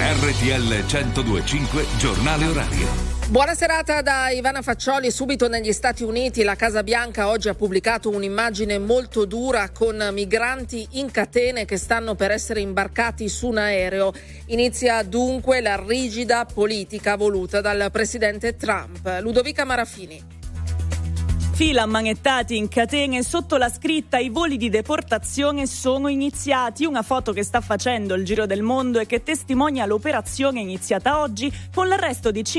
RTL 102.5 Giornale Orario. Buona serata da Ivana Faccioli. Subito negli Stati Uniti la Casa Bianca oggi ha pubblicato un'immagine molto dura con migranti in catene che stanno per essere imbarcati su un aereo. Inizia dunque la rigida politica voluta dal presidente Trump. Ludovica Marafini. Fila ammanettati in catene sotto la scritta "I voli di deportazione sono iniziati", una foto che sta facendo il giro del mondo e che testimonia l'operazione iniziata oggi con l'arresto di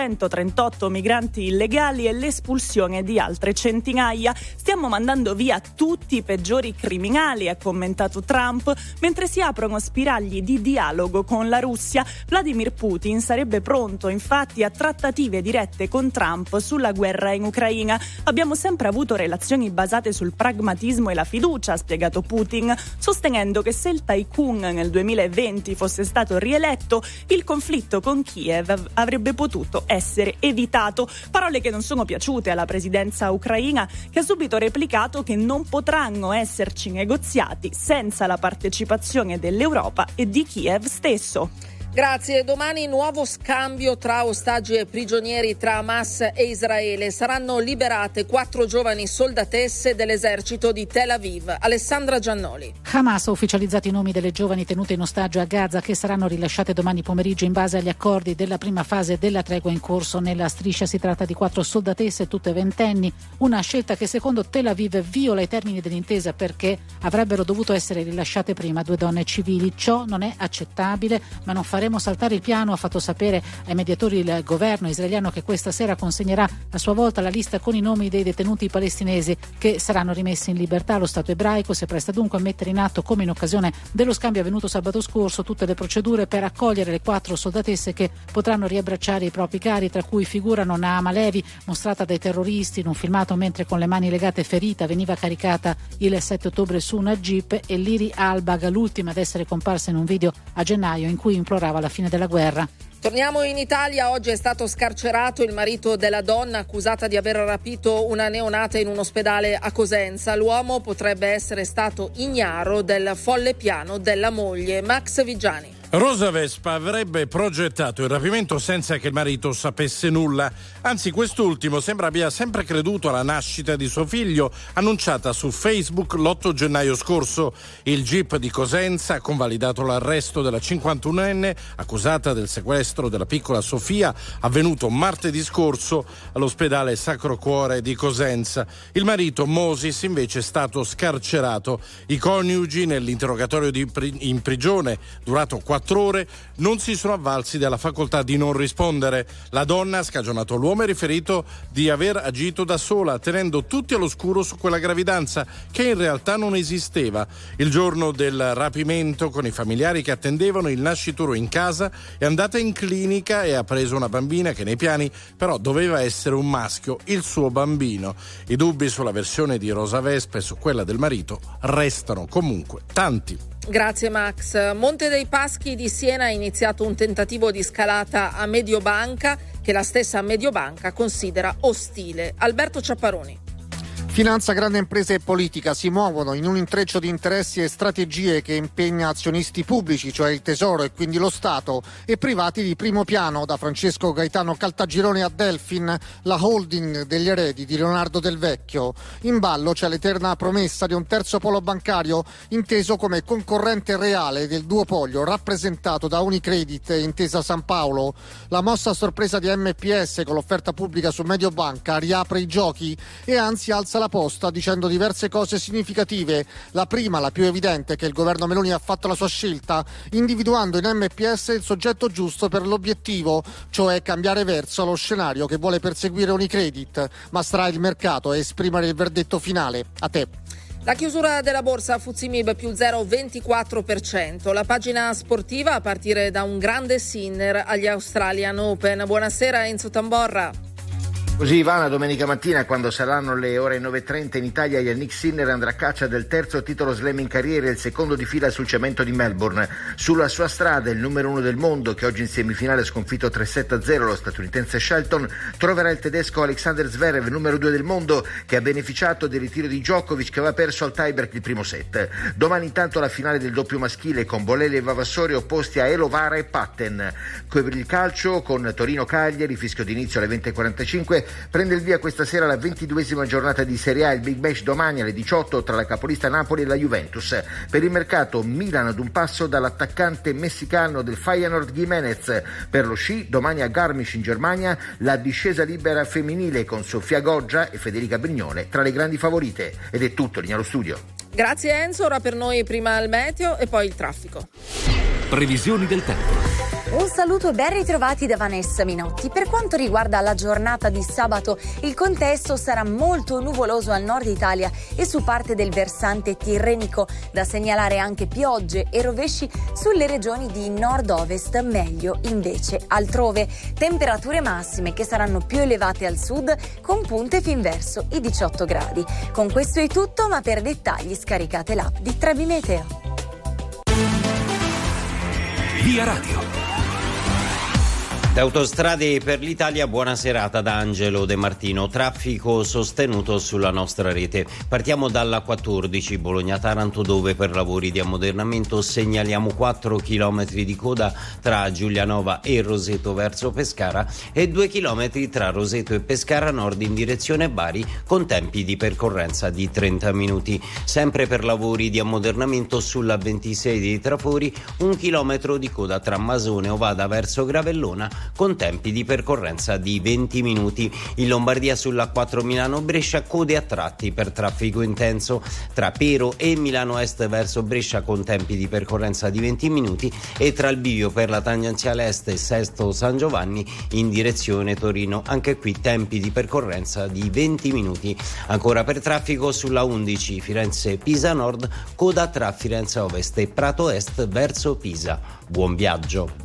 538 migranti illegali e l'espulsione di altre centinaia. Stiamo mandando via tutti i peggiori criminali, ha commentato Trump, mentre si aprono spiragli di dialogo con la Russia. Vladimir Putin sarebbe pronto infatti a trattative dirette con Trump sulla guerra in Ucraina. Abbiamo sempre avuto relazioni basate sul pragmatismo e la fiducia, ha spiegato Putin, sostenendo che se il tycoon nel 2020 fosse stato rieletto, il conflitto con Kiev avrebbe potuto essere evitato. Parole che non sono piaciute alla presidenza ucraina, che ha subito replicato che non potranno esserci negoziati senza la partecipazione dell'Europa e di Kiev stesso. Grazie. Domani nuovo scambio tra ostaggi e prigionieri tra Hamas e Israele. Saranno liberate 4 giovani soldatesse dell'esercito di Tel Aviv. Alessandra Giannoli. Hamas ha ufficializzato i nomi delle giovani tenute in ostaggio a Gaza, che saranno rilasciate domani pomeriggio in base agli accordi della prima fase della tregua in corso nella striscia. Si tratta di 4 soldatesse, tutte ventenni, una scelta che secondo Tel Aviv viola i termini dell'intesa perché avrebbero dovuto essere rilasciate prima 2 donne civili. Ciò non è accettabile, ma non faremo saltare il piano, ha fatto sapere ai mediatori il governo israeliano, che questa sera consegnerà a sua volta la lista con i nomi dei detenuti palestinesi che saranno rimessi in libertà. Lo Stato ebraico si appresta dunque a mettere in atto, come in occasione dello scambio avvenuto sabato scorso, tutte le procedure per accogliere le 4 soldatesse che potranno riabbracciare i propri cari, tra cui figurano Naama Levi, mostrata dai terroristi in un filmato mentre con le mani legate e ferita veniva caricata il 7 ottobre su una jeep, e Liri Albag, l'ultima ad essere comparsa in un video a gennaio in cui implorava la fine della guerra. Torniamo in Italia. Oggi è stato scarcerato il marito della donna accusata di aver rapito una neonata in un ospedale a Cosenza. L'uomo potrebbe essere stato ignaro del folle piano della moglie. Max Vigiani. Rosa Vespa avrebbe progettato il rapimento senza che il marito sapesse nulla. Anzi, quest'ultimo sembra abbia sempre creduto alla nascita di suo figlio, annunciata su Facebook l'8 gennaio scorso. Il GIP di Cosenza ha convalidato l'arresto della 51enne accusata del sequestro della piccola Sofia, avvenuto martedì scorso all'ospedale Sacro Cuore di Cosenza. Il marito Mosis invece è stato scarcerato. I coniugi, nell'interrogatorio in prigione durato 4 ore, non si sono avvalsi della facoltà di non rispondere. La donna ha scagionato l'uomo e riferito di aver agito da sola, tenendo tutti all'oscuro su quella gravidanza che in realtà non esisteva. Il giorno del rapimento, con i familiari che attendevano il nascituro in casa, è andata in clinica e ha preso una bambina che nei piani però doveva essere un maschio, il suo bambino. I dubbi sulla versione di Rosa Vespa e su quella del marito restano comunque tanti. Grazie Max. Monte dei Paschi di Siena ha iniziato un tentativo di scalata a Mediobanca che la stessa Mediobanca considera ostile. Alberto Ciapparoni. Finanza, grande impresa e politica si muovono in un intreccio di interessi e strategie che impegna azionisti pubblici, cioè il Tesoro e quindi lo Stato, e privati di primo piano, da Francesco Gaetano Caltagirone a Delfin, la holding degli eredi di Leonardo Del Vecchio. In ballo c'è l'eterna promessa di un terzo polo bancario inteso come concorrente reale del duopolio rappresentato da Unicredit e Intesa San Paolo. La mossa a sorpresa di MPS con l'offerta pubblica su Mediobanca riapre i giochi e anzi alza la posta dicendo diverse cose significative. La prima, la più evidente, è che il governo Meloni ha fatto la sua scelta individuando in MPS il soggetto giusto per l'obiettivo, cioè cambiare verso lo scenario che vuole perseguire Unicredit, ma sarà il mercato a esprimere il verdetto finale. A te. La chiusura della borsa FTSE MIB più 0,24%. La pagina sportiva a partire da un grande Sinner agli Australian Open. Buonasera Enzo Tamborra. Così Ivana, domenica mattina, quando saranno le ore 9.30 in Italia, Yannick Sinner andrà a caccia del terzo titolo slam in carriera e il secondo di fila sul cemento di Melbourne. Sulla sua strada il numero 1 del mondo, che oggi in semifinale ha sconfitto 3-7-0 lo statunitense Shelton, troverà il tedesco Alexander Zverev, numero 2 del mondo, che ha beneficiato del ritiro di Djokovic, che aveva perso al tiebreak il primo set. Domani intanto la finale del doppio maschile con Bolelli e Vavassori opposti a Elovara e Patten. Per il calcio, con Torino-Cagliari, fischio d'inizio alle 20.45, prende il via questa sera la 22esima giornata di Serie A, il Big Match domani alle 18 tra la capolista Napoli e la Juventus. Per il mercato Milan ad un passo dall'attaccante messicano del Feyenoord Giménez. Per lo sci domani a Garmisch in Germania la discesa libera femminile con Sofia Goggia e Federica Brignone tra le grandi favorite. Ed è tutto, linea allo studio. Grazie Enzo, ora per noi prima il meteo e poi il traffico. Previsioni del tempo. Un saluto e ben ritrovati da Vanessa Minotti. Per quanto riguarda la giornata di sabato, il contesto sarà molto nuvoloso al nord Italia e su parte del versante tirrenico. Da segnalare anche piogge e rovesci sulle regioni di nord-ovest, meglio invece altrove. Temperature massime che saranno più elevate al sud, con punte fin verso i 18 gradi. Con questo è tutto, ma per dettagli scaricate l'app di Trebi Meteo. Via Radio. Da Autostrade per l'Italia, buona serata da Angelo De Martino. Traffico sostenuto sulla nostra rete. Partiamo dalla 14 Bologna-Taranto, dove per lavori di ammodernamento segnaliamo 4 km di coda tra Giulianova e Roseto verso Pescara e 2 km tra Roseto e Pescara Nord in direzione Bari, con tempi di percorrenza di 30 minuti. Sempre per lavori di ammodernamento sulla 26 di Trafori, 1 chilometro di coda tra Masone e Ovada verso Gravellona, con tempi di percorrenza di 20 minuti. In Lombardia sulla 4 Milano-Brescia, code a tratti per traffico intenso tra Pero e Milano Est verso Brescia, con tempi di percorrenza di 20 minuti, e tra il bivio per la tangenziale est e Sesto San Giovanni in direzione Torino, anche qui tempi di percorrenza di 20 minuti. Ancora per traffico sulla 11 Firenze-Pisa Nord, coda tra Firenze Ovest e Prato Est verso Pisa. Buon viaggio.